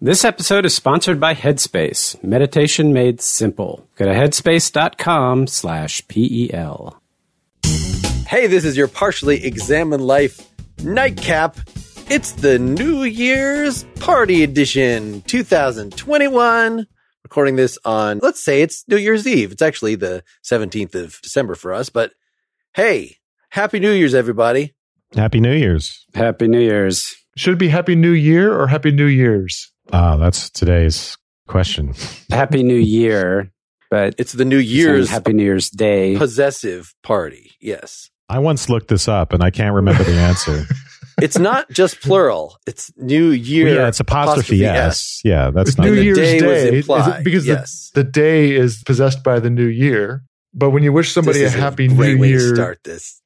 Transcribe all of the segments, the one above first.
This episode is sponsored by Headspace, meditation made simple. Go to headspace.com/PEL. Hey, this is your Partially Examined Life nightcap. It's the New Year's Party Edition 2021. Recording this on, let's say it's New Year's Eve. It's actually the 17th of December for us, but hey, Happy New Year's, everybody. Happy New Year's. Happy New Year's. Should it be Happy New Year or Happy New Year's? That's today's question. Happy New Year, but it's the New Year's Happy New Year's Day. Possessive party, yes. I once looked this up and I can't remember the answer. It's not just plural. It's New Year. Well, yeah, it's apostrophe S. Yeah, that's not New Year's day. Was implied, because yes. the day is possessed by the new year. But when you wish somebody a Happy New Year, way to start this.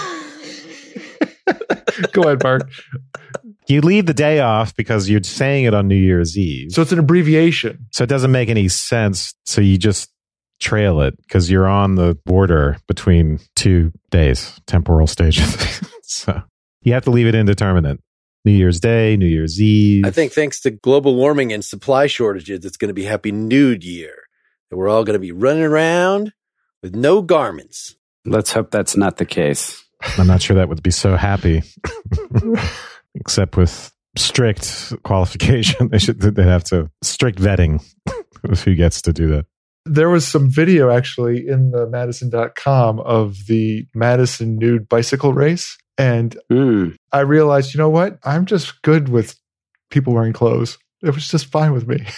Go ahead, Mark. You leave the day off because you're saying it on New Year's Eve. So it's an abbreviation. So it doesn't make any sense. So you just trail it because you're on the border between two days, temporal stages. So you have to leave it indeterminate. New Year's Day, New Year's Eve. I think thanks to global warming and supply shortages, it's going to be Happy Nude Year. And we're all going to be running around with no garments. Let's hope that's not the case. I'm not sure that would be so happy. Except with strict qualification. They'd have to strict vetting of who gets to do that. There was some video actually in the Madison.com of the Madison nude bicycle race. And I realized, you know what? I'm just good with people wearing clothes. It was just fine with me.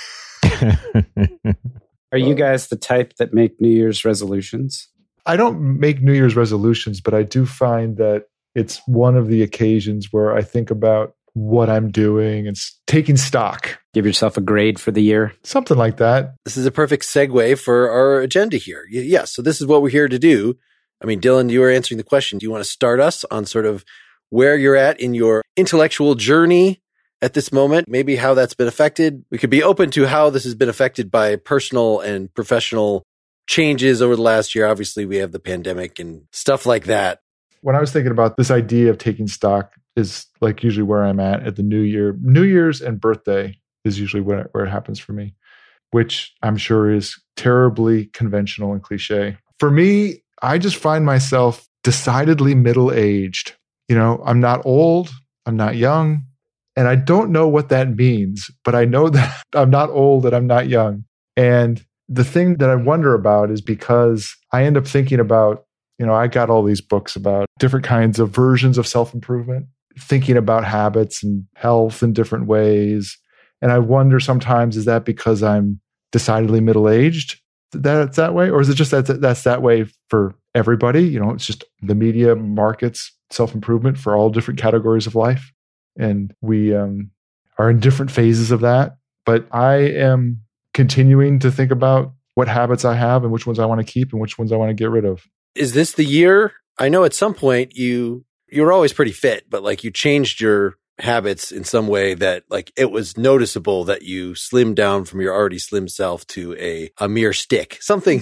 Are you guys the type that make New Year's resolutions? I don't make New Year's resolutions, but I do find that it's one of the occasions where I think about what I'm doing and taking stock. Give yourself a grade for the year? Something like that. This is a perfect segue for our agenda here. Yes, so this is what we're here to do. I mean, Dylan, you were answering the question. Do you want to start us on sort of where you're at in your intellectual journey at this moment? Maybe how that's been affected. We could be open to how this has been affected by personal and professional changes over the last year. Obviously, we have the pandemic and stuff like that. When I was thinking about this idea of taking stock is like usually where I'm at the New Year. New Year's and birthday is usually where it happens for me, which I'm sure is terribly conventional and cliche. For me, I just find myself decidedly middle-aged. You know, I'm not old, I'm not young, and I don't know what that means, but I know that I'm not old and I'm not young. And the thing that I wonder about is because I end up thinking about, you know, I got all these books about different kinds of versions of self-improvement, thinking about habits and health in different ways. And I wonder sometimes, is that because I'm decidedly middle-aged that it's that way? Or is it just that's that way for everybody? You know, it's just the media markets self-improvement for all different categories of life. And we are in different phases of that. But I am continuing to think about what habits I have and which ones I want to keep and which ones I want to get rid of. Is this the year? I know at some point you were always pretty fit, but like you changed your habits in some way that like it was noticeable that you slimmed down from your already slim self to a mere stick. Something.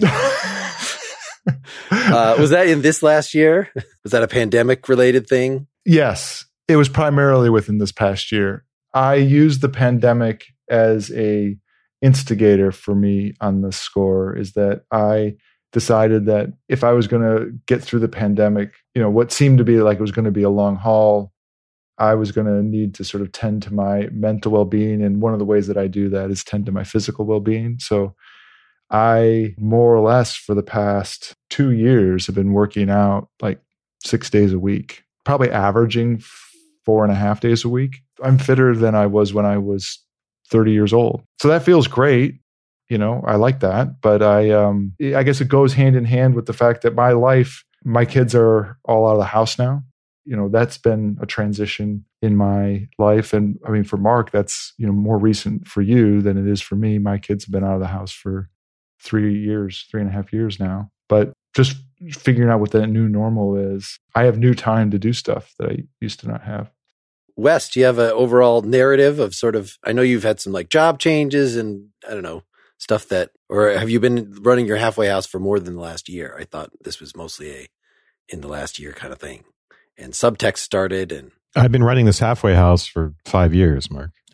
Was that in this last year? Was that a pandemic related thing? Yes, it was primarily within this past year. I used the pandemic as a instigator for me on this score, is that I decided that if I was going to get through the pandemic, you know, what seemed to be like it was going to be a long haul, I was going to need to sort of tend to my mental well-being. And one of the ways that I do that is tend to my physical well-being. So I more or less for the past 2 years have been working out like 6 days a week, probably averaging 4.5 days a week. I'm fitter than I was when I was 30 years old. So that feels great. You know, I like that. But I guess it goes hand in hand with the fact that my life, my kids are all out of the house now. You know, that's been a transition in my life. And I mean, for Mark, that's, you know, more recent for you than it is for me. My kids have been out of the house for 3.5 years now. But just figuring out what that new normal is, I have new time to do stuff that I used to not have. Wes, do you have an overall narrative of sort of, I know you've had some like job changes and I don't know, stuff that, or have you been running your halfway house for more than the last year? I thought this was mostly a in the last year kind of thing. And Subtext started and... I've been running this halfway house for 5 years, Mark.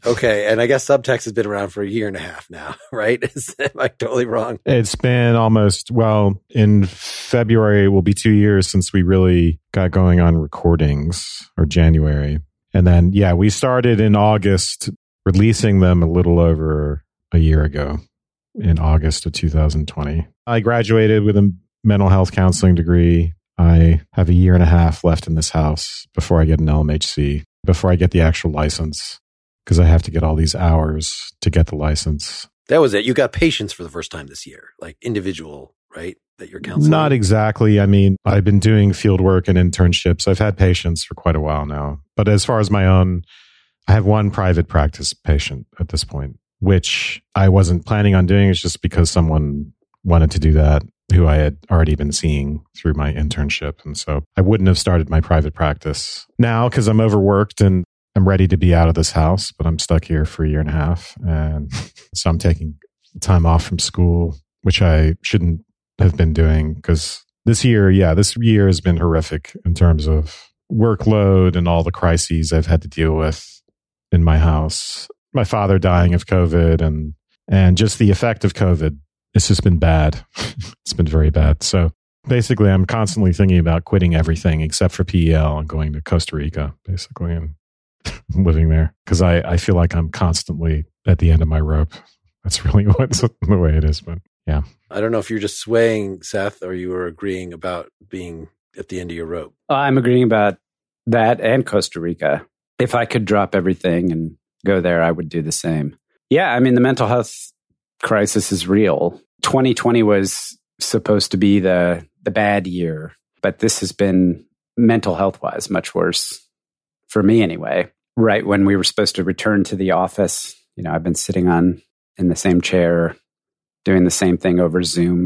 Okay. And I guess subtext has been around for a year and a half now, right? Am I totally wrong? It's been almost, well, in February, it will be 2 years since we really got going on recordings, or January. And then, yeah, we started in August, releasing them a little over a year ago, in August of 2020. I graduated with a mental health counseling degree. I have a year and a half left in this house before I get an LMHC, before I get the actual license, because I have to get all these hours to get the license. That was it. You got patients for the first time this year, like individual, right? That you're counseling? Not exactly. I mean, I've been doing field work and internships. I've had patients for quite a while now. But as far as my own, I have one private practice patient at this point, which I wasn't planning on doing. It's just because someone wanted to do that, who I had already been seeing through my internship. And so I wouldn't have started my private practice now because I'm overworked and I'm ready to be out of this house, but I'm stuck here for a year and a half. And so I'm taking time off from school, which I shouldn't have been doing because this year has been horrific in terms of workload and all the crises I've had to deal with in my house. My father dying of COVID and just the effect of COVID. It's just been bad. It's been very bad. So basically, I'm constantly thinking about quitting everything except for PEL and going to Costa Rica, basically, and living there because I feel like I'm constantly at the end of my rope. That's really what's the way it is. But yeah. I don't know if you're just swaying, Seth, or you were agreeing about being at the end of your rope. I'm agreeing about that and Costa Rica. If I could drop everything and go there, I would do the same. Yeah, I mean, the mental health crisis is real. 2020 was supposed to be the bad year, but this has been mental health wise much worse for me anyway. Right when we were supposed to return to the office, I've been sitting in the same chair, doing the same thing over Zoom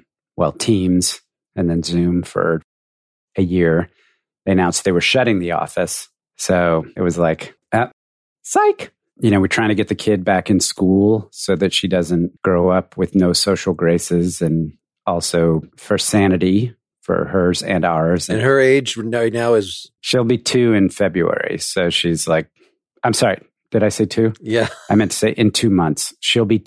Teams and then Zoom for a year. They announced they were shutting the office. So it was like, psych. We're trying to get the kid back in school so that she doesn't grow up with no social graces, and also for sanity for hers and ours. And her age right now is? She'll be 2 in February. So she's like, I'm sorry, did I say 2? Yeah. I meant to say in 2 months. She'll be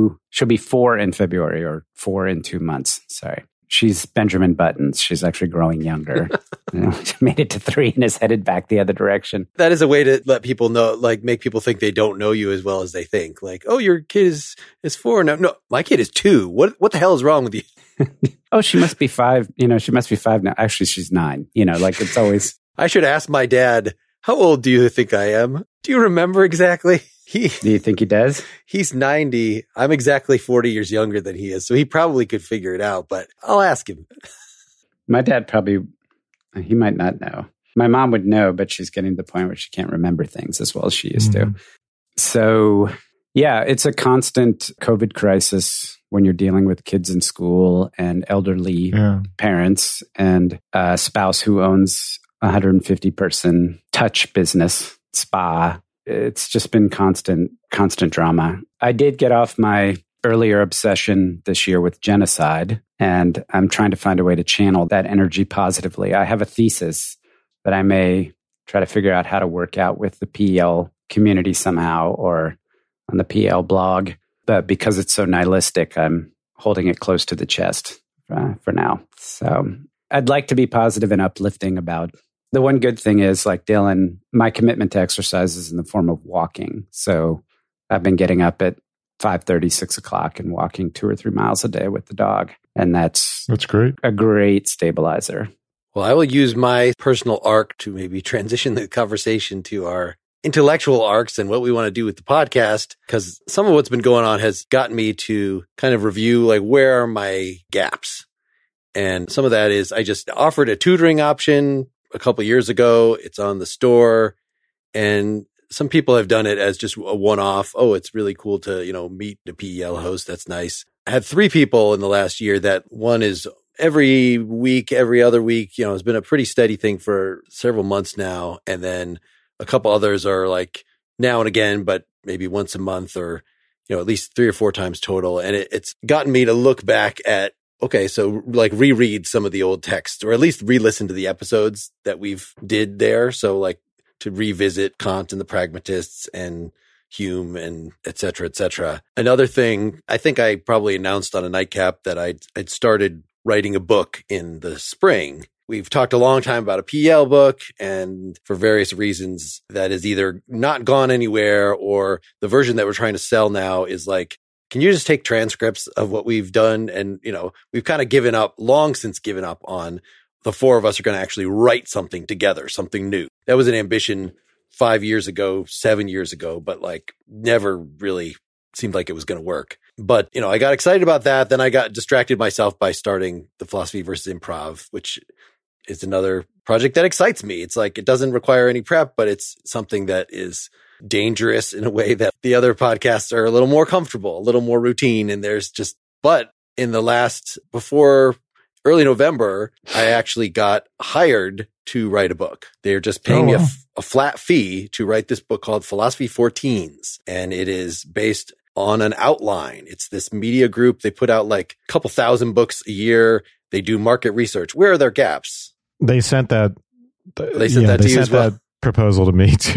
4 in February, or 4 in 2 months. Sorry. She's Benjamin Buttons. She's actually growing younger. She made it to 3 and is headed back the other direction. That is a way to let people know, like make people think they don't know you as well as they think. Like, oh, your kid is 4 now. No, my kid is 2. What the hell is wrong with you? Oh, she must be 5. She must be 5 now. Actually, she's 9. Like it's always. I should ask my dad, how old do you think I am? Do you remember exactly? Do you think he does? He's 90. I'm exactly 40 years younger than he is. So he probably could figure it out, but I'll ask him. My dad he might not know. My mom would know, but she's getting to the point where she can't remember things as well as she used to. So yeah, it's a constant COVID crisis when you're dealing with kids in school and elderly parents and a spouse who owns a 150-person touch business, spa. It's just been constant drama. I did get off my earlier obsession this year with genocide, and I'm trying to find a way to channel that energy positively. I have a thesis that I may try to figure out how to work out with the PEL community somehow or on the PEL blog. But because it's so nihilistic, I'm holding it close to the chest for now. So I'd like to be positive and uplifting about. The one good thing is, like Dylan, my commitment to exercise is in the form of walking. So I've been getting up at 5:30, 6 o'clock and walking 2 or 3 miles a day with the dog. And that's great. A great stabilizer. Well, I will use my personal arc to maybe transition the conversation to our intellectual arcs and what we want to do with the podcast, because some of what's been going on has gotten me to kind of review, like, where are my gaps? And some of that is I just offered a tutoring option a couple of years ago. It's on the store, and some people have done it as just a one-off. Oh, it's really cool to, meet the PEL host. That's nice. I had 3 people in the last year that one is every week, every other week, it's been a pretty steady thing for several months now. And then a couple others are like now and again, but maybe once a month or, at least 3 or 4 times total. And it's gotten me to look back at, okay, so like reread some of the old text, or at least re-listen to the episodes that we've did there. So like to revisit Kant and the Pragmatists and Hume and et cetera, et cetera. Another thing, I think I probably announced on a nightcap that I'd started writing a book in the spring. We've talked a long time about a PEL book, and for various reasons that is either not gone anywhere, or the version that we're trying to sell now is like, can you just take transcripts of what we've done? And, we've kind of long since given up on the four of us are going to actually write something together, something new. That was an ambition 5 years ago, 7 years ago, but never really seemed like it was going to work. But, I got excited about that. Then I got distracted myself by starting the Philosophy versus Improv, which is another project that excites me. It's it doesn't require any prep, but it's something that is dangerous in a way that the other podcasts are a little more comfortable, a little more routine. And but in before early November, I actually got hired to write a book. They are just paying me a flat fee to write this book called Philosophy for Teens. And it is based on an outline. It's this media group. They put out a couple thousand books a year. They do market research. Where are their gaps? They sent that. They sent that to you as well. That proposal to me too.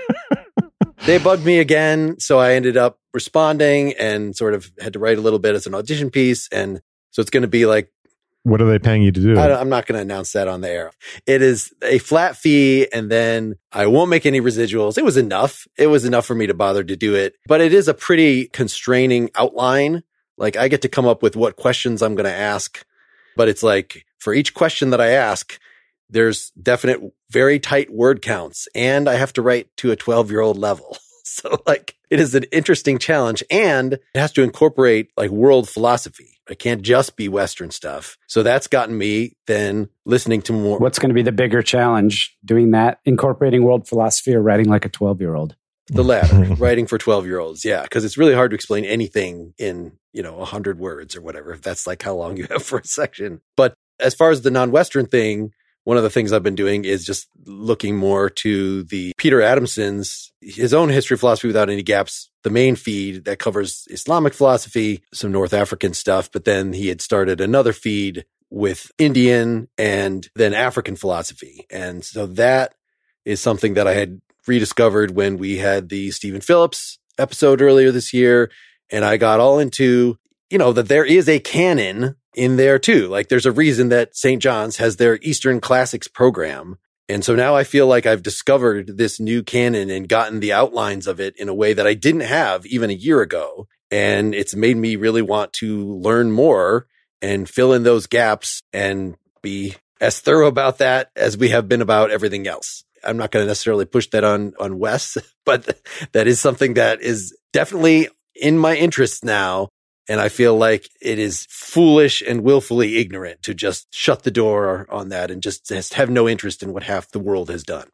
They bugged me again. So I ended up responding and sort of had to write a little bit as an audition piece. And so it's going to be what are they paying you to do? I'm not going to announce that on the air. It is a flat fee, and then I won't make any residuals. It was enough. It was enough for me to bother to do it. But it is a pretty constraining outline. I get to come up with what questions I'm going to ask. But it's for each question that I ask, there's definite, very tight word counts. And I have to write to a 12-year-old level. So it is an interesting challenge, and it has to incorporate world philosophy. It can't just be Western stuff. So that's gotten me then listening to more. What's going to be the bigger challenge? Doing that, incorporating world philosophy, or writing like a 12-year-old? The latter, writing for 12-year-olds. Yeah. Cause it's really hard to explain anything in, 100 words or whatever, if that's how long you have for a section. But as far as the non-Western thing, one of the things I've been doing is just looking more to the Peter Adamson's, his own History of Philosophy Without Any Gaps, the main feed that covers Islamic philosophy, some North African stuff. But then he had started another feed with Indian and then African philosophy. And so that is something that I had rediscovered when we had the Stephen Phillips episode earlier this year. And I got all into, that there is a canon in there too. There's a reason that St. John's has their Eastern Classics program. And so now I feel like I've discovered this new canon and gotten the outlines of it in a way that I didn't have even a year ago. And it's made me really want to learn more and fill in those gaps and be as thorough about that as we have been about everything else. I'm not going to necessarily push that on Wes, but that is something that is definitely in my interests now. And I feel like it is foolish and willfully ignorant to just shut the door on that and just have no interest in what half the world has done.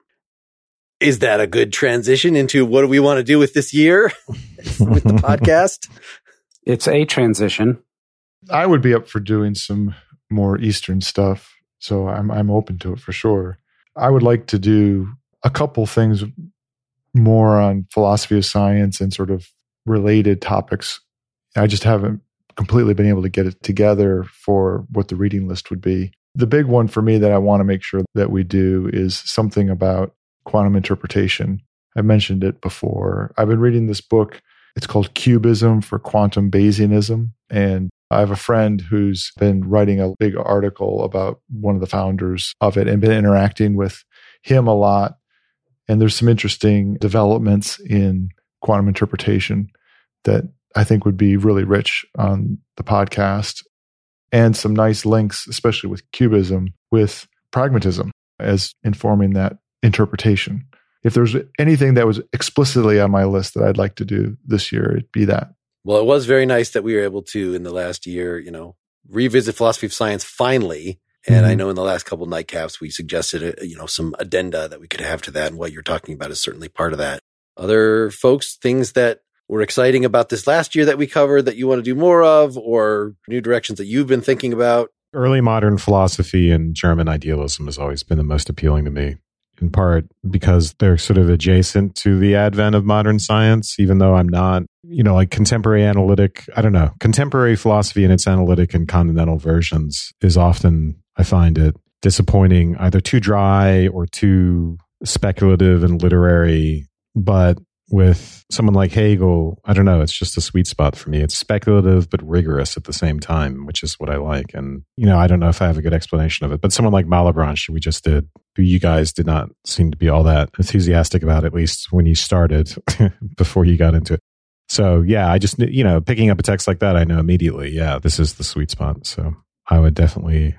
Is that a good transition into what do we want to do with this year with the podcast? It's a transition. I would be up for doing some more Eastern stuff. So I'm open to it for sure. I would like to do a couple things more on philosophy of science and sort of related topics. I just haven't completely been able to get it together for what the reading list would be. The big one for me that I want to make sure that we do is something about quantum interpretation. I mentioned it before. I've been reading this book. It's called Cubism for Quantum Bayesianism. And I have a friend who's been writing a big article about one of the founders of it and been interacting with him a lot. And there's some interesting developments in quantum interpretation that I think would be really rich on the podcast, and some nice links, especially with Cubism, with pragmatism as informing that interpretation. If there's anything that was explicitly on my list that I'd like to do this year, it'd be that. Well, it was very nice that we were able to, in the last year, revisit philosophy of science finally. And I know in the last couple of nightcaps, we suggested, some addenda that we could have to that. And what you're talking about is certainly part of that. Other folks, things that were exciting about this last year that we covered that you want to do more of, or new directions that you've been thinking about? Early modern philosophy and German idealism has always been the most appealing to me, in part because they're sort of adjacent to the advent of modern science, even though I'm not, contemporary analytic. I don't know. Contemporary philosophy in its analytic and continental versions is often, I find it disappointing, either too dry or too speculative and literary. But with someone like Hegel, I don't know, it's just a sweet spot for me. It's speculative but rigorous at the same time, which is what I like. And, I don't know if I have a good explanation of it, but someone like Malebranche, we just did, who you guys did not seem to be all that enthusiastic about, at least when you started, before you got into it. So yeah, I just, picking up a text like that, I know immediately, yeah, this is the sweet spot. So I would definitely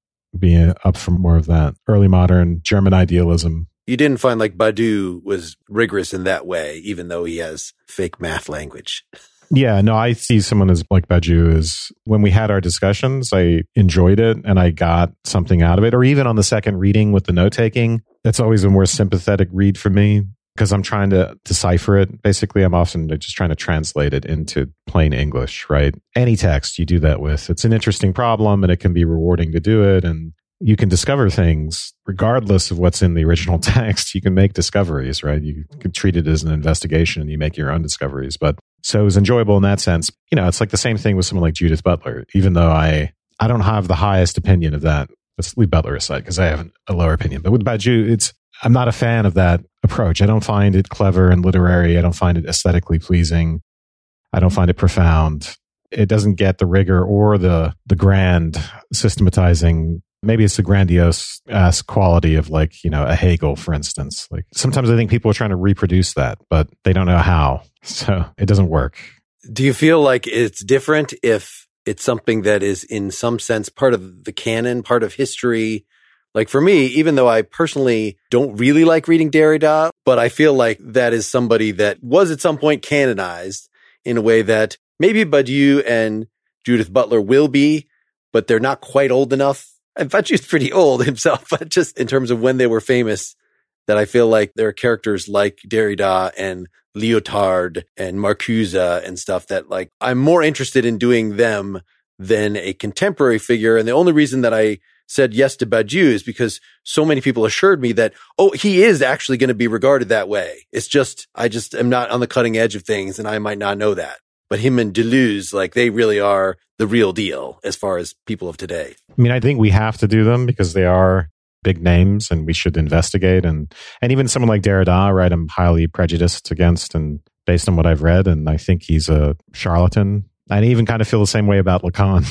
be up for more of that. Early modern German idealism. You didn't find like Badiou was rigorous in that way, even though he has fake math language. Yeah, no, I see someone as like Badiou is, when we had our discussions, I enjoyed it and I got something out of it. Or even on the second reading with the note-taking, that's always a more sympathetic read for me because I'm trying to decipher it. Basically, I'm often just trying to translate it into plain English, right? Any text you do that with. It's an interesting problem and it can be rewarding to do it. And you can discover things regardless of what's in the original text. You can make discoveries, right? You can treat it as an investigation and you make your own discoveries. But so it was enjoyable in that sense. It's like the same thing with someone like Judith Butler, even though I don't have the highest opinion of that. Let's leave Butler aside because I have a lower opinion. But with Badiou, I'm not a fan of that approach. I don't find it clever and literary. I don't find it aesthetically pleasing. I don't find it profound. It doesn't get the rigor or the grand systematizing. Maybe it's the grandiose quality of like, a Hegel, for instance. Like sometimes I think people are trying to reproduce that, but they don't know how. So it doesn't work. Do you feel like it's different if it's something that is in some sense part of the canon, part of history? Like for me, even though I personally don't really like reading Derrida, but I feel like that is somebody that was at some point canonized in a way that maybe Badiou and Judith Butler will be, but they're not quite old enough. In fact, he's pretty old himself, but just in terms of when they were famous, that I feel like there are characters like Derrida and Lyotard and Marcuse and stuff that like I'm more interested in doing them than a contemporary figure. And the only reason that I said yes to Badiou is because so many people assured me that, he is actually going to be regarded that way. It's just, I just am not on the cutting edge of things and I might not know that. But him and Deleuze, like they really are the real deal as far as people of today. I mean, I think we have to do them because they are big names and we should investigate. And even someone like Derrida, right, I'm highly prejudiced against and based on what I've read. And I think he's a charlatan. I even kind of feel the same way about Lacan.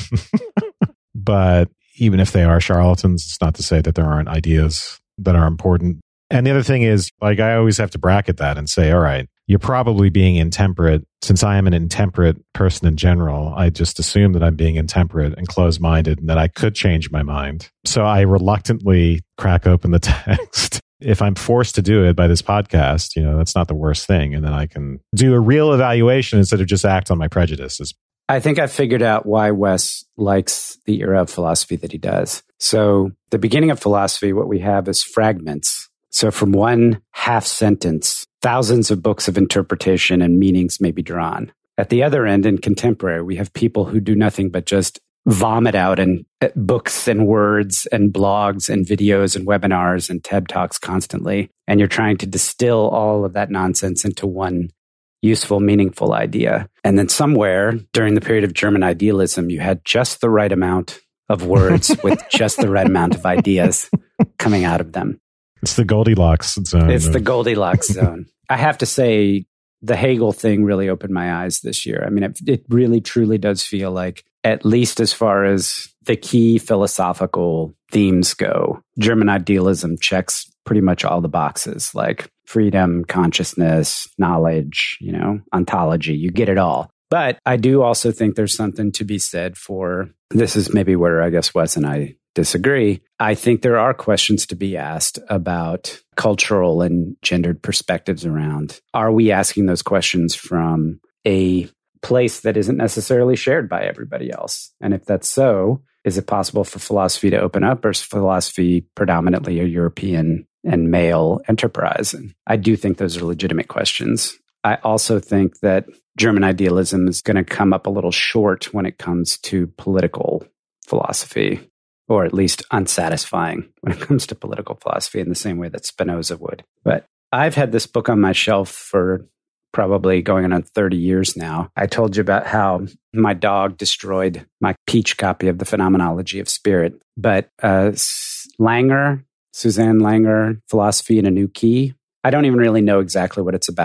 But even if they are charlatans, it's not to say that there aren't ideas that are important. And the other thing is, like, I always have to bracket that and say, all right, you're probably being intemperate. Since I am an intemperate person in general, I just assume that I'm being intemperate and closed-minded and that I could change my mind. So I reluctantly crack open the text. If I'm forced to do it by this podcast, that's not the worst thing. And then I can do a real evaluation instead of just act on my prejudices. I think I figured out why Wes likes the era of philosophy that he does. So the beginning of philosophy, what we have is fragments. So from one half sentence, thousands of books of interpretation and meanings may be drawn. At the other end, in contemporary, we have people who do nothing but just vomit out in books and words and blogs and videos and webinars and TED Talks constantly. And you're trying to distill all of that nonsense into one useful, meaningful idea. And then somewhere during the period of German idealism, you had just the right amount of words with just the right amount of ideas coming out of them. It's the Goldilocks zone. It's the Goldilocks zone. I have to say, the Hegel thing really opened my eyes this year. I mean, it really, truly does feel like, at least as far as the key philosophical themes go, German idealism checks pretty much all the boxes, like freedom, consciousness, knowledge, ontology. You get it all. But I do also think there's something to be said for, this is maybe where I guess Wes and I disagree. I think there are questions to be asked about cultural and gendered perspectives around. Are we asking those questions from a place that isn't necessarily shared by everybody else? And if that's so, is it possible for philosophy to open up, or is philosophy predominantly a European and male enterprise? And I do think those are legitimate questions. I also think that German idealism is going to come up a little short when it comes to political philosophy, or at least unsatisfying when it comes to political philosophy in the same way that Spinoza would. But I've had this book on my shelf for probably going on 30 years now. I told you about how my dog destroyed my peach copy of The Phenomenology of Spirit. But Langer, Suzanne Langer, Philosophy in a New Key, I don't even really know exactly what it's about.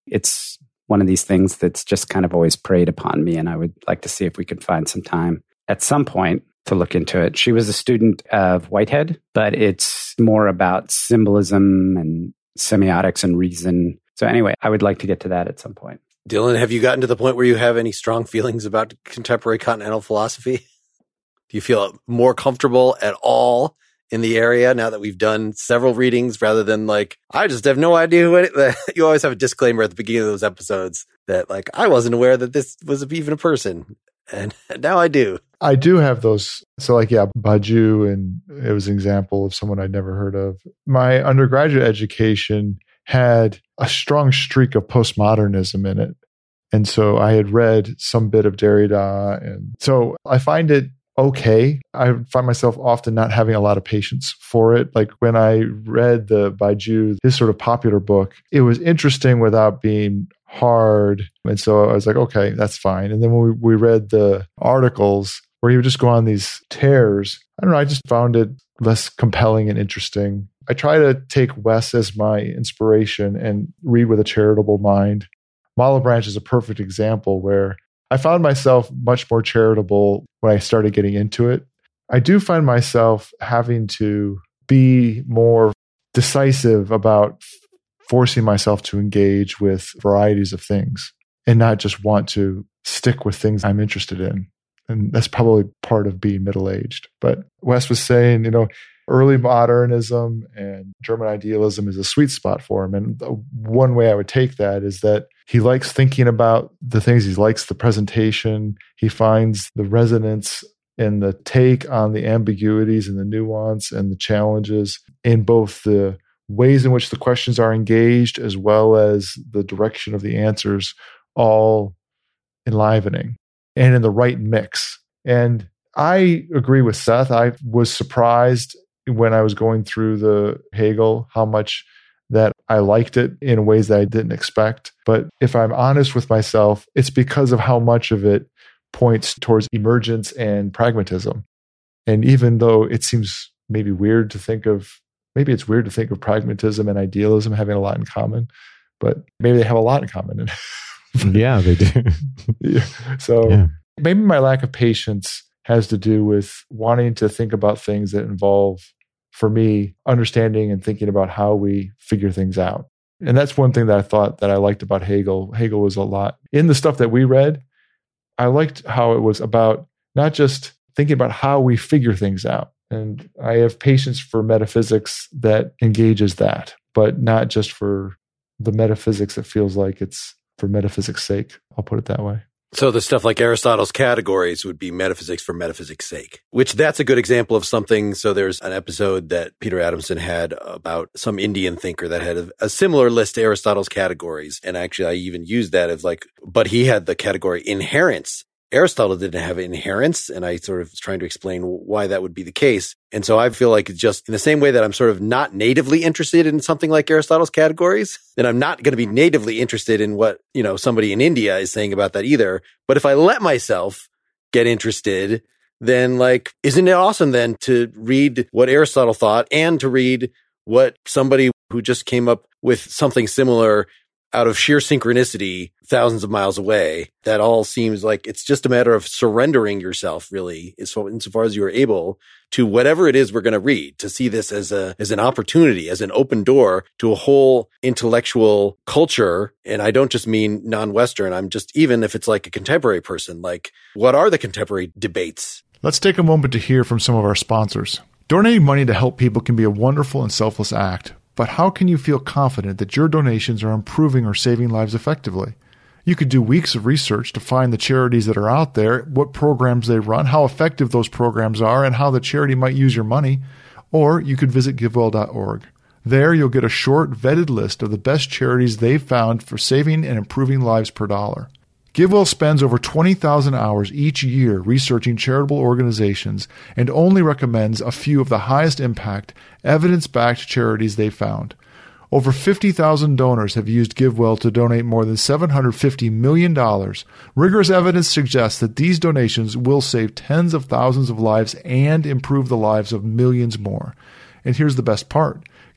It's one of these things that's just kind of always preyed upon me. And I would like to see if we could find some time at some point to look into it. She was a student of Whitehead, but it's more about symbolism and semiotics and reason. So anyway, I would like to get to that at some point. Dylan, have you gotten to the point where you have any strong feelings about contemporary continental philosophy? Do you feel more comfortable at all in the area now that we've done several readings rather than like, I just have no idea what you always have a disclaimer at the beginning of those episodes that like, I wasn't aware that this was even a person. And now I do. I do have those. So like, yeah, Badiou, and it was an example of someone I'd never heard of. My undergraduate education had a strong streak of postmodernism in it. And so I had read some bit of Derrida. And so I find it okay. I find myself often not having a lot of patience for it. Like when I read the Badiou, his sort of popular book, it was interesting without being hard. And so I was like, okay, that's fine. And then when we read the articles where he would just go on these tears, I don't know, I just found it less compelling and interesting. I try to take Wes as my inspiration and read with a charitable mind. Malebranche is a perfect example where I found myself much more charitable when I started getting into it. I do find myself having to be more decisive about forcing myself to engage with varieties of things and not just want to stick with things I'm interested in. And that's probably part of being middle-aged. But Wes was saying, early modernism and German idealism is a sweet spot for him. And one way I would take that is that he likes thinking about the things. He likes the presentation. He finds the resonance and the take on the ambiguities and the nuance and the challenges in both the ways in which the questions are engaged as well as the direction of the answers, all enlivening and in the right mix. And I agree with Seth. I was surprised when I was going through the Hegel, how much that I liked it in ways that I didn't expect. But if I'm honest with myself, it's because of how much of it points towards emergence and pragmatism. And even though it seems maybe weird to think of, maybe it's weird to think of pragmatism and idealism having a lot in common, but maybe they have a lot in common. Yeah, they do. Yeah. So maybe my lack of patience has to do with wanting to think about things that involve, for me, understanding and thinking about how we figure things out. And that's one thing that I thought that I liked about Hegel. Hegel was a lot in the stuff that we read. I liked how it was about not just thinking about how we figure things out. And I have patience for metaphysics that engages that, but not just for the metaphysics that feels like it's for metaphysics' sake. I'll put it that way. So the stuff like Aristotle's categories would be metaphysics for metaphysics' sake, which that's a good example of something. So there's an episode that Peter Adamson had about some Indian thinker that had a similar list to Aristotle's categories. And actually, I even used that as like, but he had the category inherence. Aristotle didn't have inherence, and I sort of was trying to explain why that would be the case. And so I feel like just in the same way that I'm sort of not natively interested in something like Aristotle's categories, then I'm not going to be natively interested in what, somebody in India is saying about that either. But if I let myself get interested, then like, isn't it awesome then to read what Aristotle thought and to read what somebody who just came up with something similar out of sheer synchronicity thousands of miles away? That all seems like it's just a matter of surrendering yourself, really, insofar as you are able, to whatever it is we're going to read, to see this as an opportunity, as an open door to a whole intellectual culture. And I don't just mean non-Western. I'm just, even if it's like a contemporary person, like, what are the contemporary debates? Let's take a moment to hear from some of our sponsors. Donating money to help people can be a wonderful and selfless act. But how can you feel confident that your donations are improving or saving lives effectively? You could do weeks of research to find the charities that are out there, what programs they run, how effective those programs are, and how the charity might use your money. Or you could visit GiveWell.org. There you'll get a short, vetted list of the best charities they've found for saving and improving lives per dollar. GiveWell spends over 20,000 hours each year researching charitable organizations and only recommends a few of the highest impact, evidence-backed charities they found. Over 50,000 donors have used GiveWell to donate more than $750 million. Rigorous evidence suggests that these donations will save tens of thousands of lives and improve the lives of millions more. And here's the best part.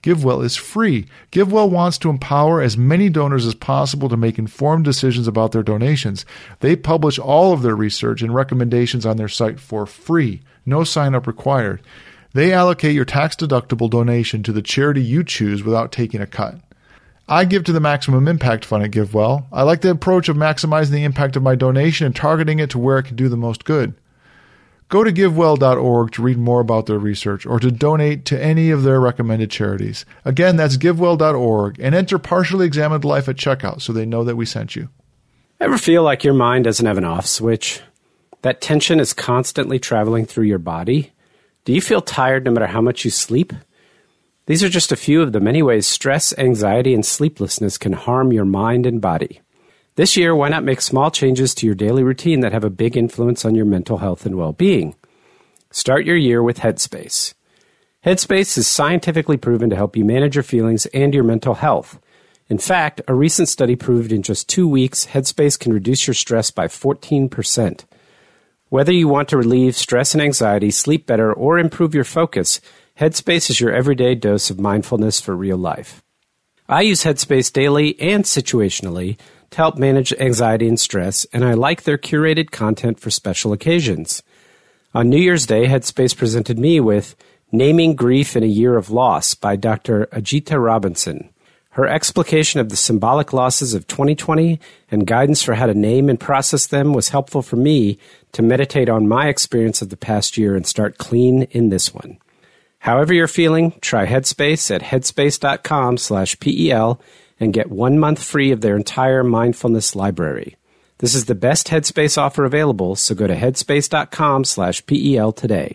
GiveWell is free. GiveWell wants to empower as many donors as possible to make informed decisions about their donations. They publish all of their research and recommendations on their site for free. No sign-up required. They allocate your tax-deductible donation to the charity you choose without taking a cut. I give to the Maximum Impact Fund at GiveWell. I like the approach of maximizing the impact of my donation and targeting it to where it can do the most good. Go to GiveWell.org to read more about their research or to donate to any of their recommended charities. Again, that's GiveWell.org, and enter Partially Examined Life at checkout so they know that we sent you. Ever feel like your mind doesn't have an off switch? That tension is constantly traveling through your body? Do you feel tired no matter how much you sleep? These are just a few of the many ways stress, anxiety, and sleeplessness can harm your mind and body. This year, why not make small changes to your daily routine that have a big influence on your mental health and well-being? Start your year with Headspace. Headspace is scientifically proven to help you manage your feelings and your mental health. In fact, a recent study proved in just 2 weeks, Headspace can reduce your stress by 14%. Whether you want to relieve stress and anxiety, sleep better, or improve your focus, Headspace is your everyday dose of mindfulness for real life. I use Headspace daily and situationally to help manage anxiety and stress, and I like their curated content for special occasions. On New Year's Day, Headspace presented me with Naming Grief in a Year of Loss by Dr. Ajita Robinson. Her explication of the symbolic losses of 2020 and guidance for how to name and process them was helpful for me to meditate on my experience of the past year and start clean in this one. However you're feeling, try Headspace at headspace.com/PEL and get 1 month free of their entire mindfulness library. This is the best Headspace offer available, so go to headspace.com/PEL today.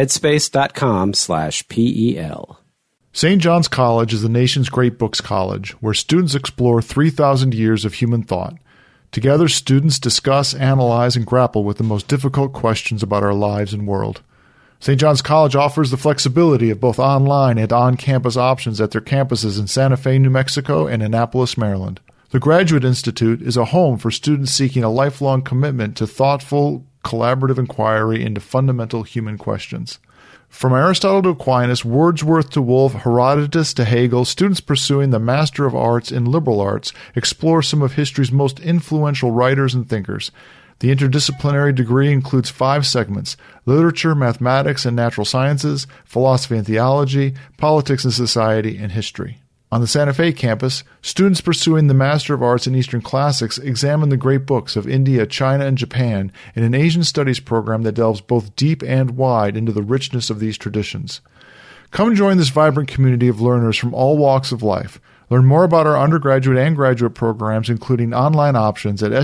Headspace.com/PEL. St. John's College is the nation's great books college, where students explore 3,000 years of human thought. Together, students discuss, analyze, and grapple with the most difficult questions about our lives and world. St. John's College offers the flexibility of both online and on-campus options at their campuses in Santa Fe, New Mexico, and Annapolis, Maryland. The Graduate Institute is a home for students seeking a lifelong commitment to thoughtful, collaborative inquiry into fundamental human questions. From Aristotle to Aquinas, Wordsworth to Woolf, Herodotus to Hegel, students pursuing the Master of Arts in liberal arts explore some of history's most influential writers and thinkers. The interdisciplinary degree includes 5 segments: literature, mathematics and natural sciences, philosophy and theology, politics and society, and history. On the Santa Fe campus, students pursuing the Master of Arts in Eastern Classics examine the great books of India, China, and Japan in an Asian studies program that delves both deep and wide into the richness of these traditions. Come join this vibrant community of learners from all walks of life. Learn more about our undergraduate and graduate programs, including online options, at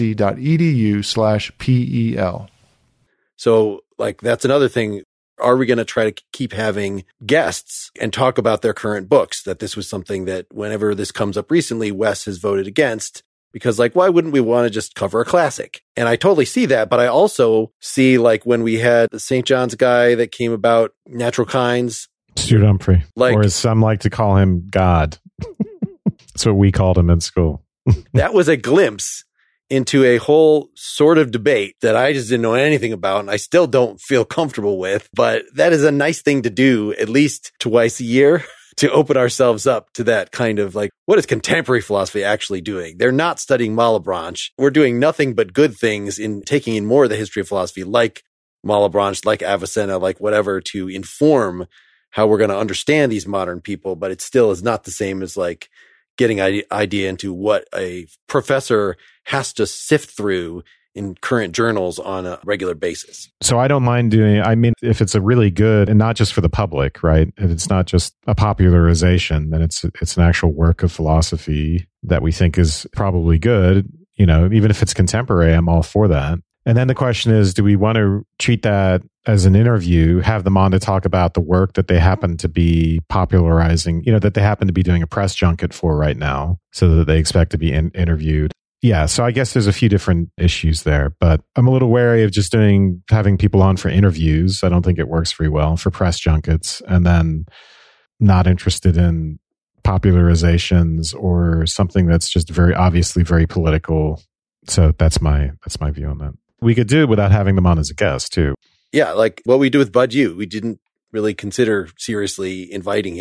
sjc.edu/PEL. So, that's another thing. Are we going to try to keep having guests and talk about their current books? That this was something that whenever this comes up recently, Wes has voted against, because why wouldn't we want to just cover a classic? And I totally see that, but I also see when we had the St. John's guy that came about natural kinds. Stuart Humphrey. Or as some like to call him, God. That's what we called him in school. That was a glimpse into a whole sort of debate that I just didn't know anything about, and I still don't feel comfortable with. But that is a nice thing to do, at least twice a year, to open ourselves up to that kind of what is contemporary philosophy actually doing? They're not studying Malebranche. We're doing nothing but good things in taking in more of the history of philosophy, like Malebranche, like Avicenna, whatever, to inform how we're going to understand these modern people. But it still is not the same as getting idea into what a professor has to sift through in current journals on a regular basis. So I don't mind if it's a really good, and not just for the public, right? If it's not just a popularization, then it's an actual work of philosophy that we think is probably good, even if it's contemporary, I'm all for that. And then the question is, do we want to treat that as an interview, have them on to talk about the work that they happen to be popularizing, that they happen to be doing a press junket for right now, so that they expect to be interviewed? Yeah, so I guess there's a few different issues there, but I'm a little wary of just having people on for interviews. I don't think it works very well for press junkets, and then not interested in popularizations or something that's just very obviously very political. So that's my view on that. We could do it without having them on as a guest too. Yeah, what we do with Bud Yu, we didn't really consider seriously inviting him.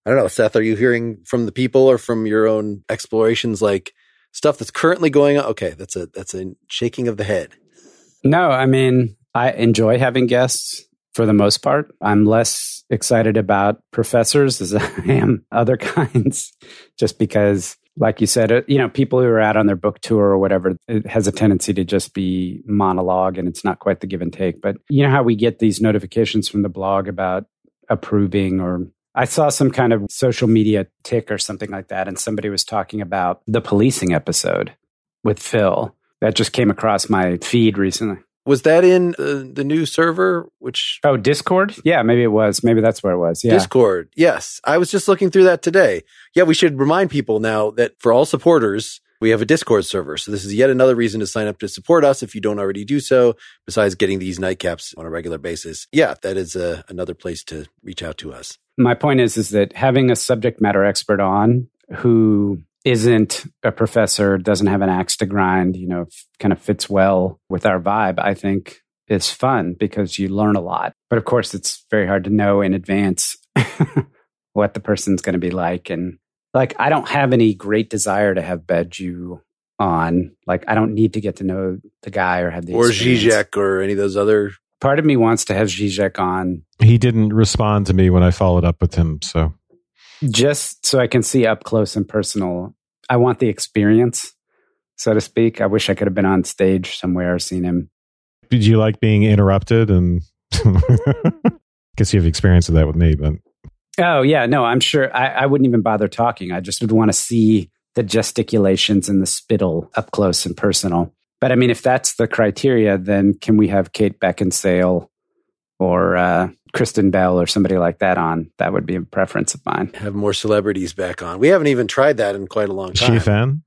I don't know, Seth, are you hearing from the people or from your own explorations, like stuff that's currently going on? Okay, that's a shaking of the head. No, I mean, I enjoy having guests for the most part. I'm less excited about professors as I am other kinds, just because, like you said, people who are out on their book tour or whatever, it has a tendency to just be monologue and it's not quite the give and take. But you know how we get these notifications from the blog about approving, or I saw some kind of social media tick or something like that, and somebody was talking about the policing episode with Phil. That just came across my feed recently. Was that in the new server? Oh, Discord? Yeah, maybe it was. Maybe that's where it was. Yeah. Discord. Yes. I was just looking through that today. Yeah, we should remind people now that for all supporters, we have a Discord server. So this is yet another reason to sign up to support us if you don't already do so, besides getting these nightcaps on a regular basis. Yeah, that is another place to reach out to us. My point is that having a subject matter expert on who isn't a professor, doesn't have an axe to grind, kind of fits well with our vibe, I think is fun because you learn a lot. But of course, it's very hard to know in advance what the person's going to be like. And I don't have any great desire to have Beju on. I don't need to get to know the guy or have the experience. Or Zizek or any of those other. Part of me wants to have Zizek on. He didn't respond to me when I followed up with him, so. Just so I can see up close and personal. I want the experience, so to speak. I wish I could have been on stage somewhere, seen him. Did you like being interrupted? And guess you have experience of that with me, but. Oh, yeah. No, I'm sure I wouldn't even bother talking. I just would want to see the gesticulations and the spittle up close and personal. But I mean, if that's the criteria, then can we have Kate Beckinsale or Kristen Bell or somebody like that on? That would be a preference of mine. Have more celebrities back on. We haven't even tried that in quite a long time. Is she a fan?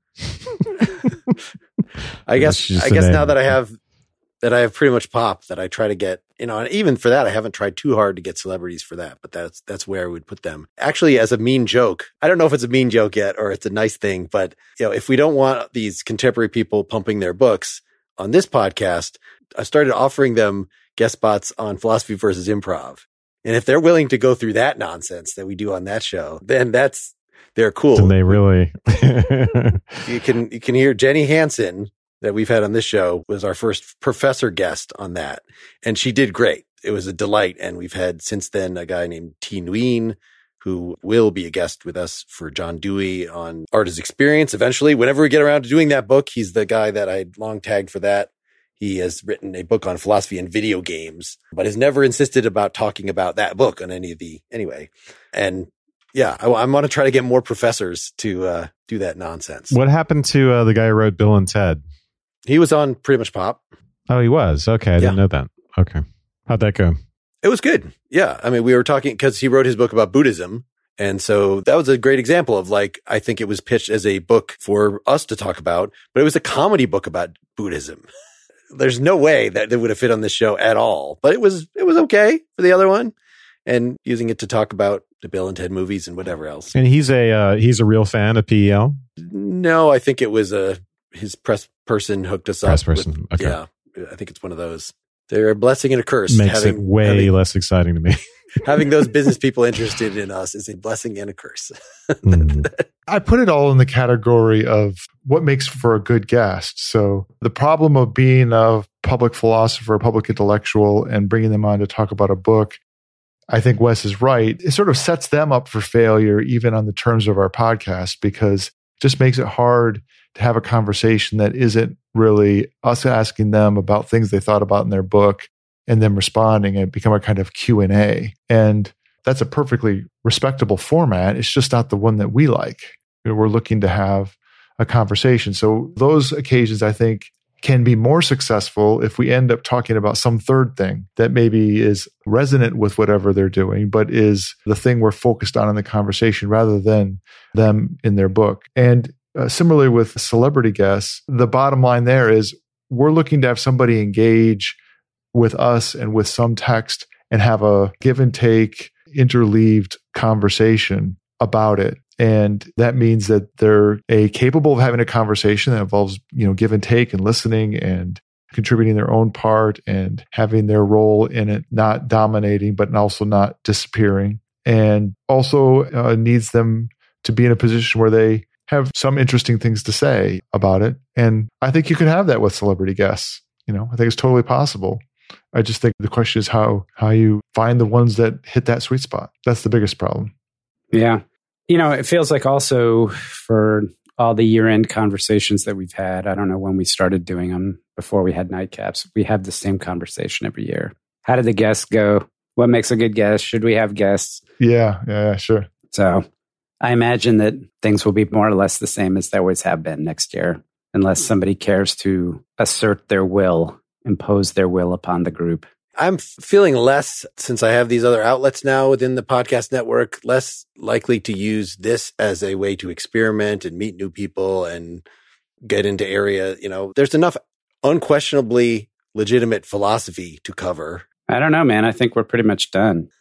I guess now that I have pretty much popped, that I try to get, and even for that, I haven't tried too hard to get celebrities for that, but that's where I would put them. Actually, as a mean joke, I don't know if it's a mean joke yet or it's a nice thing, but if we don't want these contemporary people pumping their books on this podcast, I started offering them guest spots on Philosophy versus Improv. And if they're willing to go through that nonsense that we do on that show, then they're cool. And they really, you can hear Jenny Hansen that we've had on this show was our first professor guest on that. And she did great. It was a delight. And we've had since then a guy named T. Nguyen, who will be a guest with us for John Dewey on Art as Experience eventually. Whenever we get around to doing that book, he's the guy that I'd long tagged for that. He has written a book on philosophy and video games, but has never insisted about talking about that book on anyway. And yeah, I want to try to get more professors to do that nonsense. What happened to the guy who wrote Bill and Ted? He was on Pretty Much Pop. Oh, he was? Okay. I didn't know that. Okay. How'd that go? It was good. Yeah. I mean, we were talking because he wrote his book about Buddhism. And so that was a great example of I think it was pitched as a book for us to talk about, but it was a comedy book about Buddhism. There's no way that it would have fit on this show at all, but it was okay for the other one, and using it to talk about the Bill and Ted movies and whatever else. And he's a real fan of PEL? No, I think it was his press person hooked us up. Press person. Okay. Yeah, I think it's one of those. They're a blessing and a curse. Makes it way less exciting to me. Having those business people interested in us is a blessing and a curse. I put it all in the category of what makes for a good guest. So the problem of being a public philosopher, a public intellectual, and bringing them on to talk about a book, I think Wes is right. It sort of sets them up for failure, even on the terms of our podcast, because it just makes it hard to have a conversation that isn't really us asking them about things they thought about in their book and them responding, and become a kind of Q&A. And that's a perfectly respectable format. It's just not the one that we like. We're looking to have a conversation. So those occasions, I think, can be more successful if we end up talking about some third thing that maybe is resonant with whatever they're doing, but is the thing we're focused on in the conversation rather than them in their book. And similarly with celebrity guests, the bottom line there is we're looking to have somebody engage with us and with some text and have a give and take, interleaved conversation about it. And that means that they're capable of having a conversation that involves, give and take and listening and contributing their own part and having their role in it, not dominating, but also not disappearing. and also needs them to be in a position where they have some interesting things to say about it. And I think you can have that with celebrity guests. I think it's totally possible. I just think the question is how you find the ones that hit that sweet spot. That's the biggest problem. Yeah. It feels like also for all the year-end conversations that we've had, I don't know when we started doing them before we had nightcaps, we have the same conversation every year. How did the guests go? What makes a good guest? Should we have guests? Yeah, sure. So I imagine that things will be more or less the same as they always have been next year, unless somebody cares to assert their will, impose their will upon the group. I'm feeling less, since I have these other outlets now within the podcast network, less likely to use this as a way to experiment and meet new people and get into area. There's enough unquestionably legitimate philosophy to cover. I don't know, man. I think we're pretty much done.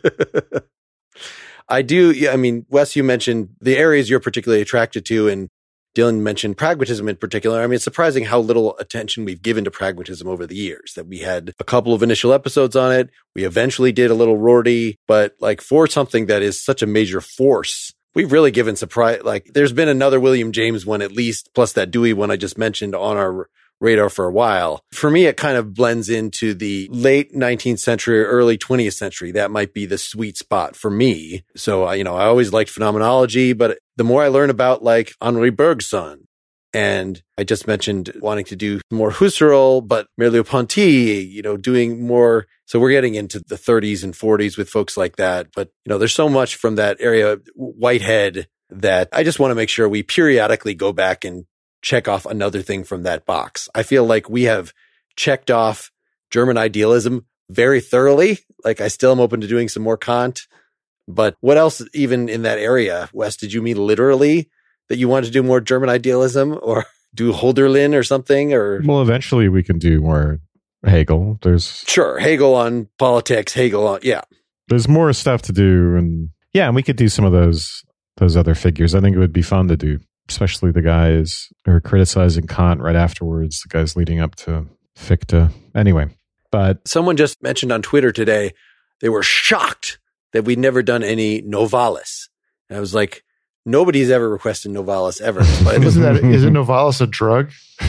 I do. Yeah, I mean, Wes, you mentioned the areas you're particularly attracted to, and Dylan mentioned pragmatism in particular. I mean, it's surprising how little attention we've given to pragmatism over the years, that we had a couple of initial episodes on it. We eventually did a little Rorty, but for something that is such a major force, we've really given surprise. There's been another William James one at least, plus that Dewey one I just mentioned on our radar for a while. For me, it kind of blends into the late 19th century, early 20th century. That might be the sweet spot for me. So, I always liked phenomenology, but the more I learn about Henri Bergson, and I just mentioned wanting to do more Husserl, but Merleau-Ponty, doing more. So we're getting into the 30s and 40s with folks like that. But, there's so much from that area, Whitehead, that I just want to make sure we periodically go back and check off another thing from that box. I feel like we have checked off German idealism very thoroughly. I still am open to doing some more Kant, but what else even in that area? Wes, did you mean literally that you wanted to do more German idealism or do Hölderlin or something? Or well, eventually we can do more Hegel. Sure, Hegel on politics, Hegel on, yeah. There's more stuff to do, and we could do some of those other figures. I think it would be fun to do, especially the guys who are criticizing Kant right afterwards, the guys leading up to Fichte. Anyway, but someone just mentioned on Twitter today, they were shocked that we'd never done any Novalis. And I was like, nobody's ever requested Novalis ever. Isn't Novalis a drug?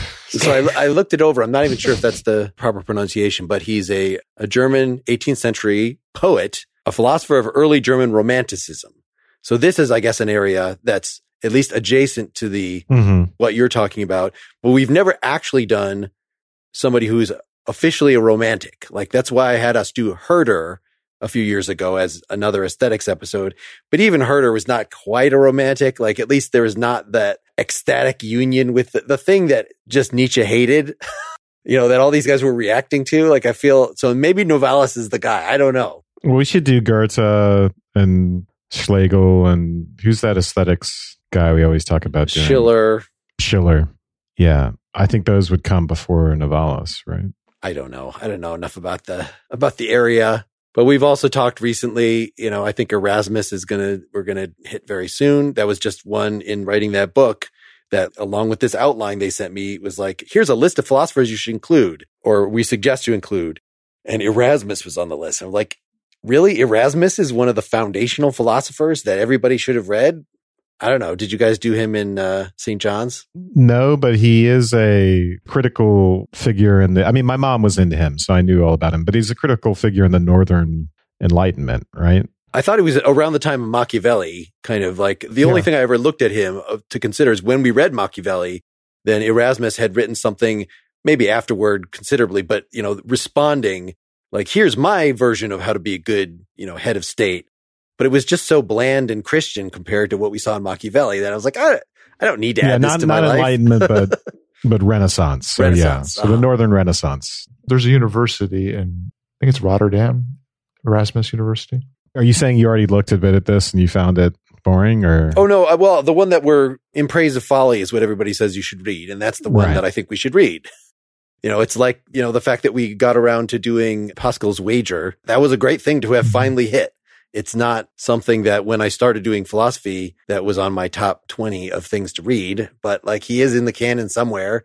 So I looked it over. I'm not even sure if that's the proper pronunciation, but he's a German 18th century poet, a philosopher of early German Romanticism. So this is, I guess, an area that's at least adjacent to the what you're talking about. But we've never actually done somebody who's officially a romantic. That's why I had us do Herder a few years ago as another aesthetics episode. But even Herder was not quite a romantic. At least there was not that ecstatic union with the thing that just Nietzsche hated, that all these guys were reacting to. I feel, so maybe Novalis is the guy. I don't know. Well, we should do Goethe and Schlegel, and who's that aesthetics guy we always talk about doing? Schiller. Yeah. I think those would come before Novalis, right? I don't know enough about the area. But we've also talked recently, I think Erasmus we're going to hit very soon. That was just one in writing that book that, along with this outline they sent me, was here's a list of philosophers you should include, or we suggest you include. And Erasmus was on the list. I'm like, really? Erasmus is one of the foundational philosophers that everybody should have read? I don't know. Did you guys do him in St. John's? No, but he is a critical figure my mom was into him, so I knew all about him, but he's a critical figure in the Northern Enlightenment, right? I thought it was around the time of Machiavelli, kind of the only thing I ever looked at him to consider is when we read Machiavelli, then Erasmus had written something maybe afterward considerably, but, responding here's my version of how to be a good, head of state. But it was just so bland and Christian compared to what we saw in Machiavelli that I was like, I don't need to add this to my life. Not Enlightenment, but Renaissance. So Renaissance. So the Northern Renaissance. There's a university in, I think it's Rotterdam, Erasmus University. Are you saying you already looked a bit at this and you found it boring, or? Oh, no. Well, the one that we're In Praise of Folly is what everybody says you should read. And that's the one that I think we should read. It's the fact that we got around to doing Pascal's Wager. That was a great thing to have finally hit. It's not something that when I started doing philosophy that was on my top 20 of things to read, but he is in the canon somewhere.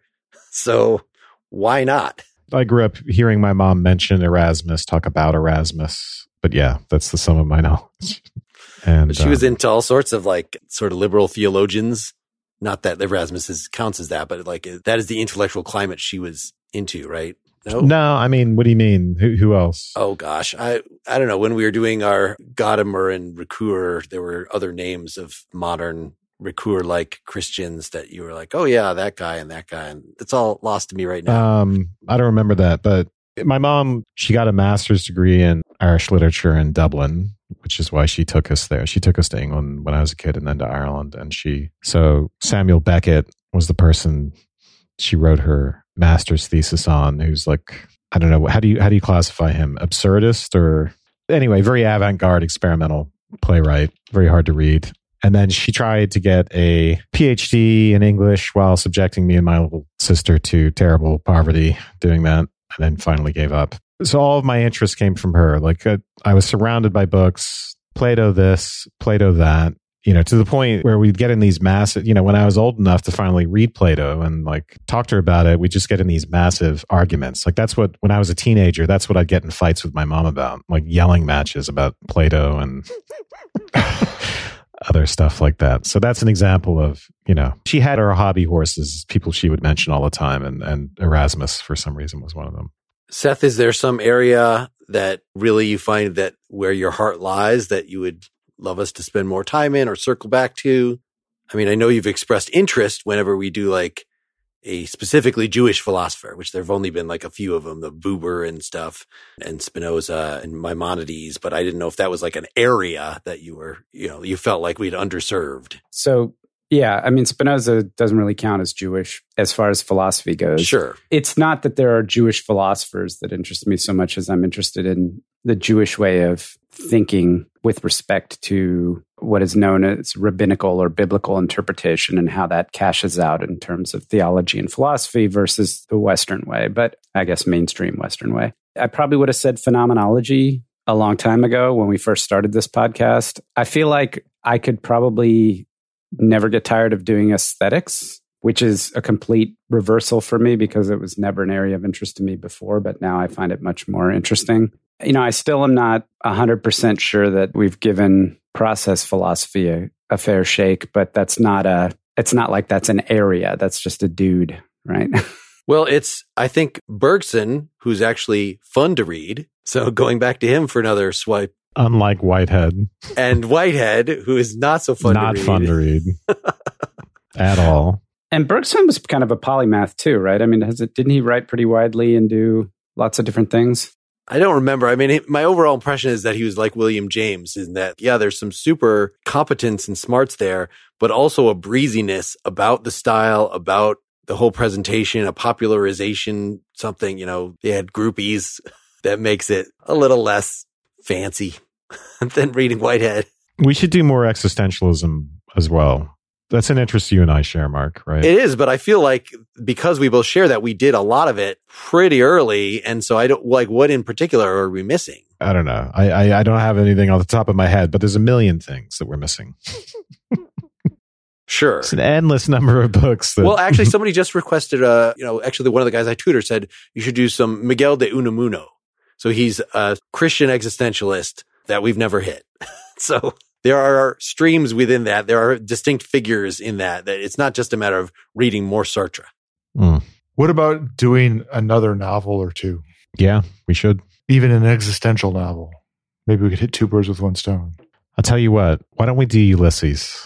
So why not? I grew up hearing my mom mention Erasmus, talk about Erasmus. But yeah, that's the sum of my knowledge. And But she was into all sorts of like sort of liberal theologians. Not that Erasmus counts as that, but like that is the intellectual climate she was into, right? No, I mean, what do you mean? Who else? Oh gosh, I don't know. When we were doing our Gadamer and Ricoeur, there were other names of modern Ricoeur-like Christians that you were like, oh yeah, that guy, and it's all lost to me right now. I don't remember that, but my mom, she got a master's degree in Irish literature in Dublin, which is why she took us there. She took us to England when I was a kid and then to Ireland. And so Samuel Beckett was the person she wrote her master's thesis on, who's like, I don't know, how do you classify him? Absurdist or anyway, very avant-garde experimental playwright, very hard to read. And then she tried to get a PhD in English while subjecting me and my little sister to terrible poverty doing that, and then finally gave up. So all of my interest came from her. Like I was surrounded by books, Plato this, Plato that, to the point where we'd get in these massive, when I was old enough to finally read Plato and like talk to her about it, we'd just get in these massive arguments. Like when I was a teenager, that's what I'd get in fights with my mom about, like yelling matches about Plato and other stuff like that. So that's an example of, she had her hobby horses, people she would mention all the time. And Erasmus, for some reason, was one of them. Seth, is there some area that really you find that where your heart lies that you would love us to spend more time in or circle back to? I mean, I know you've expressed interest whenever we do like a specifically Jewish philosopher, which there have only been like a few of them, the Buber and stuff, and Spinoza and Maimonides, but I didn't know if that was like an area that you were, you felt like we'd underserved. So, yeah, I mean, Spinoza doesn't really count as Jewish as far as philosophy goes. Sure. It's not that there are Jewish philosophers that interest me so much as I'm interested in the Jewish way of thinking with respect to what is known as rabbinical or biblical interpretation and how that cashes out in terms of theology and philosophy versus the Western way, but I guess mainstream Western way. I probably would have said phenomenology a long time ago when we first started this podcast. I feel like I could probably never get tired of doing aesthetics, which is a complete reversal for me because it was never an area of interest to me before, but now I find it much more interesting. I still am not 100% sure that we've given process philosophy a fair shake, but it's not like that's an area. That's just a dude, right? Well, I think Bergson, who's actually fun to read. So going back to him for another swipe. Unlike Whitehead. And Whitehead, who is not so fun to read. Not fun to read at all. And Bergson was kind of a polymath too, right? I mean, didn't he write pretty widely and do lots of different things? I don't remember. I mean, my overall impression is that he was like William James in that, yeah, there's some super competence and smarts there, but also a breeziness about the style, about the whole presentation, a popularization, something, they had groupies that makes it a little less fancy than reading Whitehead. We should do more existentialism as well. That's an interest you and I share, Mark, right? It is, but I feel like because we both share that, we did a lot of it pretty early. And so I don't like what in particular are we missing? I don't know. I don't have anything off the top of my head, but there's a million things that we're missing. Sure. It's an endless number of books. Well, actually, somebody just requested, actually one of the guys I tutor said you should do some Miguel de Unamuno. So he's a Christian existentialist that we've never hit. So there are streams within that. There are distinct figures in that it's not just a matter of reading more Sartre. Mm. What about doing another novel or two? Yeah, we should. Even an existential novel. Maybe we could hit two birds with one stone. I'll tell you what. Why don't we do Ulysses?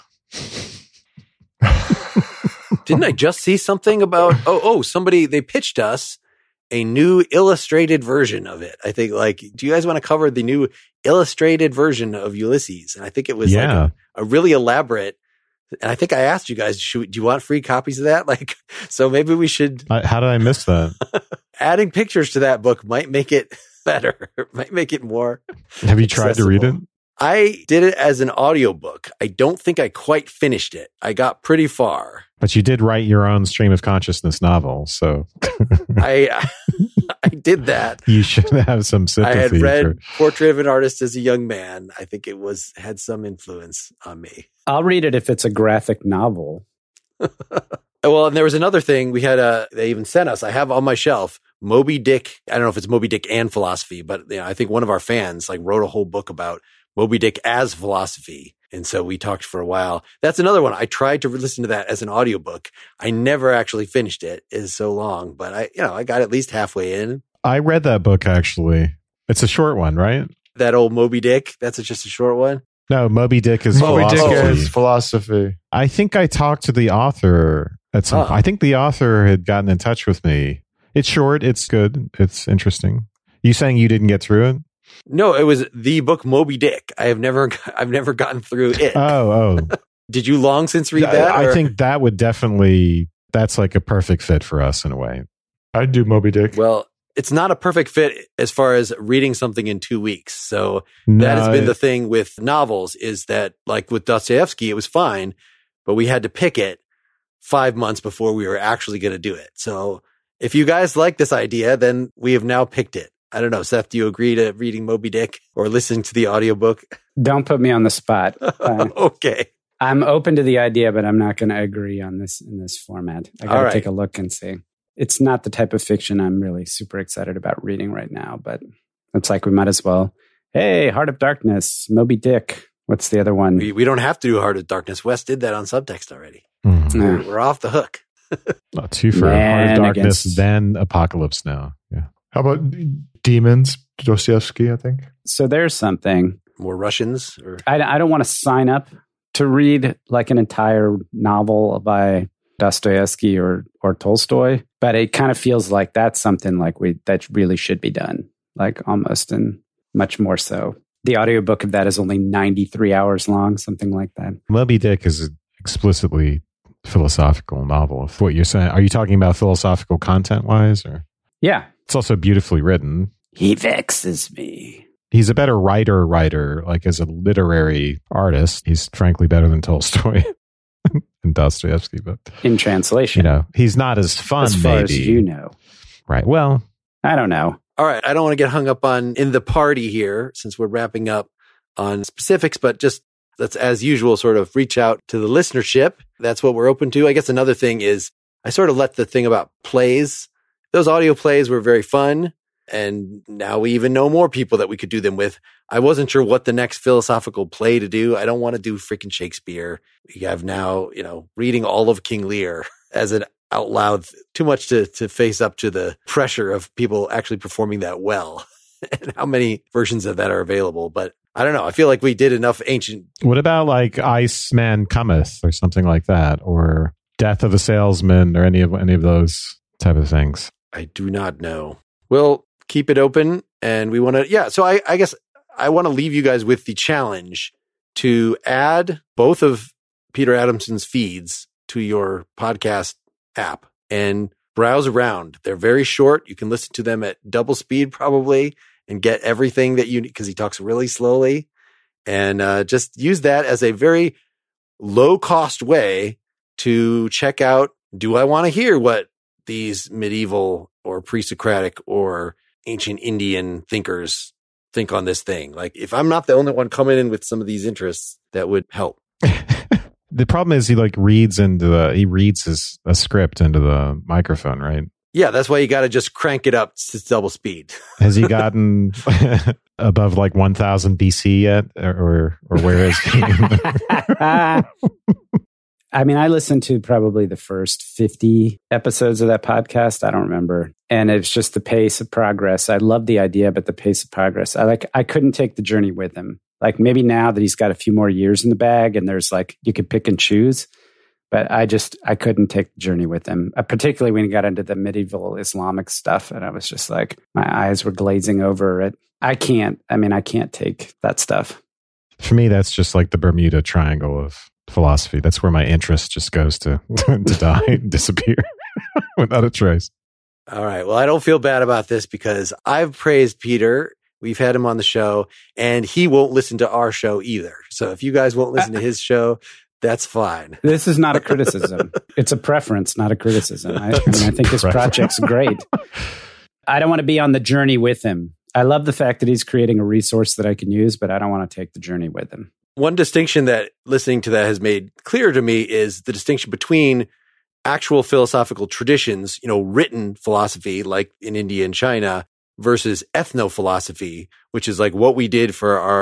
Didn't I just see something about, somebody, they pitched us a new illustrated version of it. I think do you guys want to cover the new illustrated version of Ulysses? And I think it was like a really elaborate, and I think I asked you guys, do you want free copies of that? So maybe we should. How did I miss that? Adding pictures to that book might make it better, might make it more. Have you tried to read it? I did it as an audiobook. I don't think I quite finished it. I got pretty far. But you did write your own stream of consciousness novel, so I did that. You should have some sympathy. I had read Portrait of an Artist as a Young Man. I think it had some influence on me. I'll read it if it's a graphic novel. Well, and there was another thing we had. They even sent us. I have on my shelf Moby Dick. I don't know if it's Moby Dick and philosophy, but I think one of our fans wrote a whole book about Moby Dick as Philosophy. And so we talked for a while. That's another one. I tried to listen to that as an audiobook. I never actually finished it. It's so long, but I got at least halfway in. I read that book, actually. It's a short one, right? That old Moby Dick. That's just a short one. No, Moby Dick is Moby philosophy. Dick is philosophy. I think I talked to the author at some point. I think the author had gotten in touch with me. It's short. It's good. It's interesting. You saying you didn't get through it? No, it was the book Moby Dick. I've never gotten through it. Oh. Did you long since read that? I think that would definitely, that's like a perfect fit for us in a way. I'd do Moby Dick. Well, it's not a perfect fit as far as reading something in 2 weeks. So that has been the thing with novels, is that like with Dostoevsky, it was fine, but we had to pick it 5 months before we were actually going to do it. So if you guys like this idea, then we have now picked it. I don't know, Seth, do you agree to reading Moby Dick or listening to the audiobook? Don't put me on the spot. Okay. I'm open to the idea, but I'm not going to agree on this in this format. I got to take a look and see. It's not the type of fiction I'm really super excited about reading right now, but it's like we might as well. Hey, Heart of Darkness, Moby Dick. What's the other one? We don't have to do Heart of Darkness. Wes did that on Subtext already. Mm. We're off the hook. Not two for Heart of Darkness, then Apocalypse Now. Yeah. How about Demons? Dostoevsky, I think. So there's something. More Russians? Or I don't want to sign up to read like an entire novel by Dostoevsky or Tolstoy, but it kind of feels like that's something like that really should be done, like almost, and much more so. The audiobook of that is only 93 hours long, something like that. Moby Dick is an explicitly philosophical novel. If what you're saying, are you talking about philosophical content wise, or? Yeah. It's also beautifully written. He vexes me. He's a better writer, like as a literary artist. He's frankly better than Tolstoy and Dostoevsky, but in translation, he's not as fun, as far maybe. As you know. Right. Well, I don't know. All right. I don't want to get hung up on in the party here since we're wrapping up on specifics, but just let's, as usual, sort of reach out to the listenership. That's what we're open to. I guess another thing is I sort of let the thing about plays. Those audio plays were very fun. And now we even know more people that we could do them with. I wasn't sure what the next philosophical play to do. I don't want to do freaking Shakespeare. We have now, reading all of King Lear as an out loud, too much to face up to the pressure of people actually performing that well and how many versions of that are available. But I don't know. I feel like we did enough ancient. What about like Iceman Cometh or something like that, or Death of a Salesman, or any of those type of things? I do not know. We'll keep it open, and we want to, so I guess I want to leave you guys with the challenge to add both of Peter Adamson's feeds to your podcast app and browse around. They're very short. You can listen to them at double speed probably and get everything that you need, because he talks really slowly, and just use that as a very low cost way to check out, do I want to hear what these medieval or pre-Socratic or ancient Indian thinkers think on this thing? Like, if I'm not the only one coming in with some of these interests, that would help. The problem is he reads a script into the microphone, right? Yeah, that's why you got to just crank it up to double speed. Has he gotten above 1000 BC yet, or where is he? I mean, I listened to probably the first 50 episodes of that podcast. I don't remember. And it's just the pace of progress. I love the idea, but the pace of progress. I couldn't take the journey with him. Like, maybe now that he's got a few more years in the bag and there's you could pick and choose, but I couldn't take the journey with him, particularly when he got into the medieval Islamic stuff. And I was just like, my eyes were glazing over it. I can't take that stuff. For me, that's just like the Bermuda Triangle of philosophy. That's where my interest just goes to die and disappear without a trace. All right. Well, I don't feel bad about this because I've praised Peter. We've had him on the show, and he won't listen to our show either. So if you guys won't listen to his show, that's fine. This is not a criticism. It's a preference, not a criticism. I think his project's great. I don't want to be on the journey with him. I love the fact that he's creating a resource that I can use, but I don't want to take the journey with him. One distinction that listening to that has made clear to me is the distinction between actual philosophical traditions, written philosophy like in India and China, versus ethno-philosophy, which is like what we did for our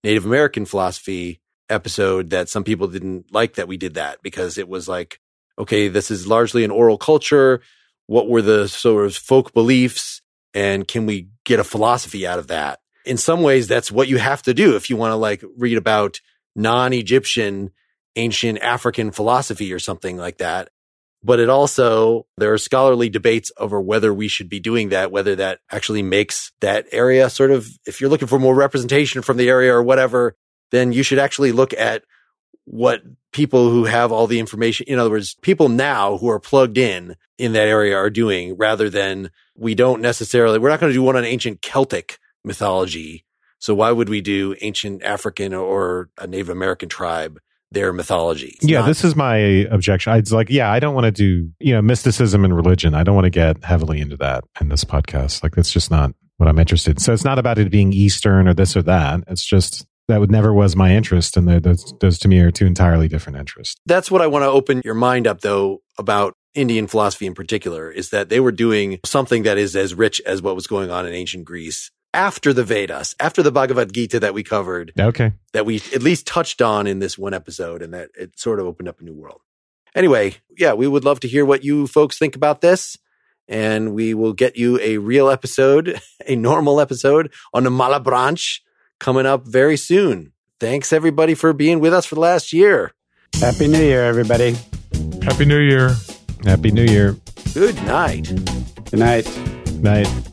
Native American philosophy episode that some people didn't like that we did that, because it was like, okay, this is largely an oral culture. What were the sort of folk beliefs, and can we get a philosophy out of that? In some ways, that's what you have to do if you want to like read about non-Egyptian, ancient African philosophy or something like that. But it also, there are scholarly debates over whether we should be doing that, whether that actually makes that area sort of, if you're looking for more representation from the area or whatever, then you should actually look at what people who have all the information, in other words, people now who are plugged in that area are doing, rather than we're not going to do one on ancient Celtic mythology. So why would we do ancient African or a Native American tribe, their mythology? This is my objection. It's like, I don't want to do, mysticism and religion. I don't want to get heavily into that in this podcast. Like, that's just not what I'm interested in. So it's not about it being Eastern or this or that. It's just, never was my interest. And those to me are two entirely different interests. That's what I want to open your mind up, though, about Indian philosophy in particular, is that they were doing something that is as rich as what was going on in ancient Greece after the Vedas, after the Bhagavad Gita that we covered. Okay. That we at least touched on in this one episode, and that it sort of opened up a new world. Anyway, we would love to hear what you folks think about this. And we will get you a real episode, a normal episode on the Malebranche coming up very soon. Thanks, everybody, for being with us for the last year. Happy New Year, everybody. Happy New Year. Happy New Year. Good night. Good night. Night.